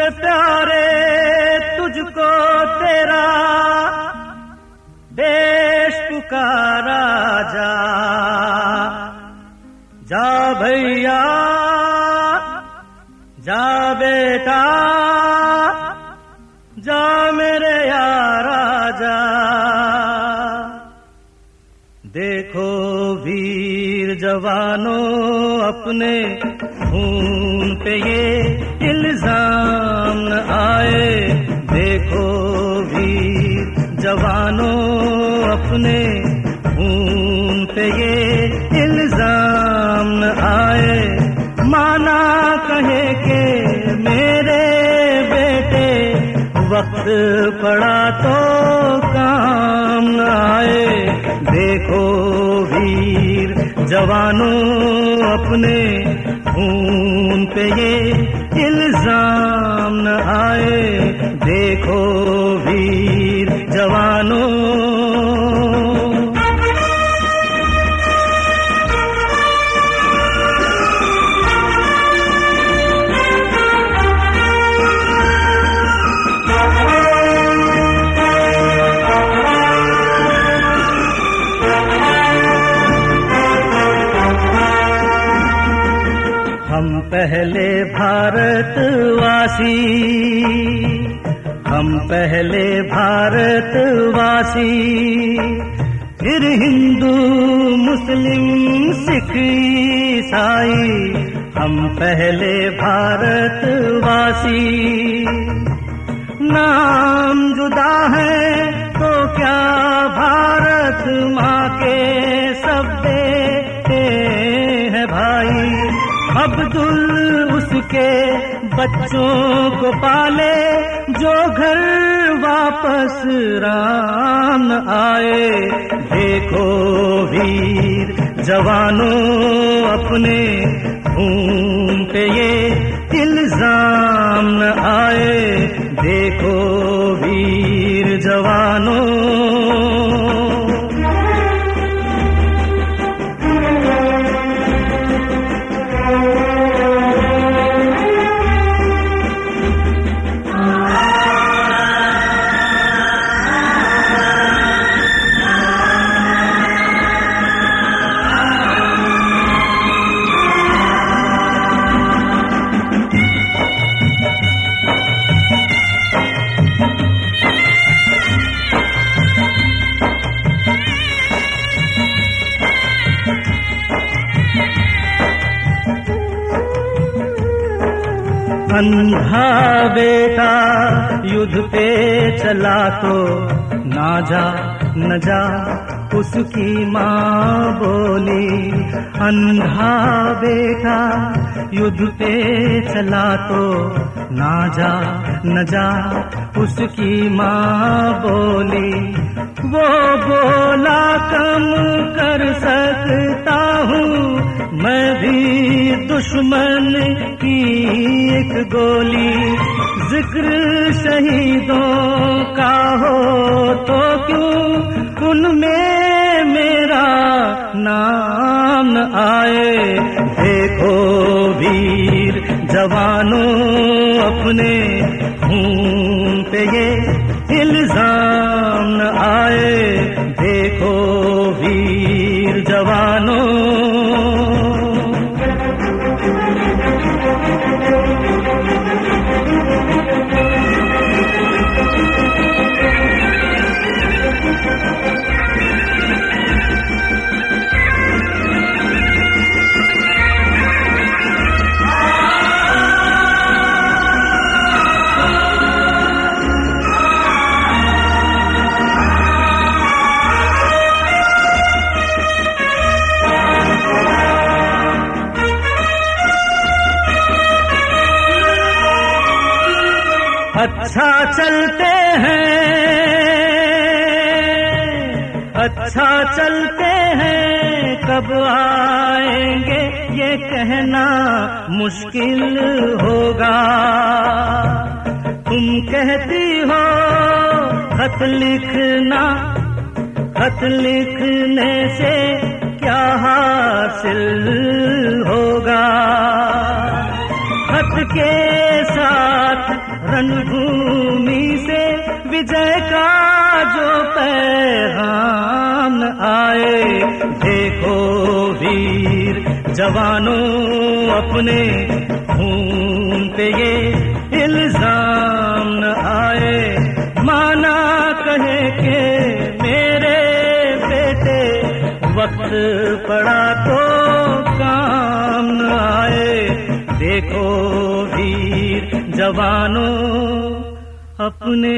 से प्यारे तुझको तेरा देश पुकारा जा। जा भैया जा बेटा जा मेरे यारा जा। देखो वीर जवानों अपने खून पे ये इल्जाम न आए। देखो वीर जवानों अपने खून पे ये इल्जाम न आए। माना कहे के मेरे बेटे वक्त पड़ा तो काम न आए। देखो वीर जवानों अपने खून पे ये इल्जाम न आए। देखो वीर जवानों। हम पहले भारतवासी, हम पहले भारतवासी, फिर हिंदू मुस्लिम सिख ईसाई। हम पहले भारतवासी। नाम जुदा है तो क्या भारत माँ के सब बेटे हैं भाई। अब्दुल उसके बच्चों को पाले जो घर वापस राम आए। देखो वीर जवानों अपने खून पे ये इल्जाम न आए। देखो वीर जवानों। अंधा बेटा युद्ध पे चला तो ना जा न जा उसकी माँ बोली। अंधा बेटा युद्ध पे चला तो ना जा न जा उसकी माँ बोली। वो बोला कम कर सकता हूँ मैं भी दुश्मन की एक गोली। जिक्र शहीदों का हो तो क्यों उनमें मेरा नाम न आए। देखो वीर जवानों अपने खून पे ये इल्जाम न आए। देखो वीर जवानों। अच्छा चलते हैं, अच्छा चलते हैं, कब आएंगे ये कहना मुश्किल होगा। तुम कहती हो खत लिखना, खत लिखने से क्या हासिल होगा। खत के साथ रणभूमि से विजय का जो पैगाम आए। देखो वीर जवानों अपने खून पे ये इल्जाम न आए। माना कहे के मेरे बेटे वक्त पड़ा तो काम न आए। देखो वीर जवानों अपने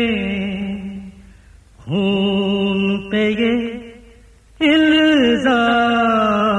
खून पे ये इल्जाम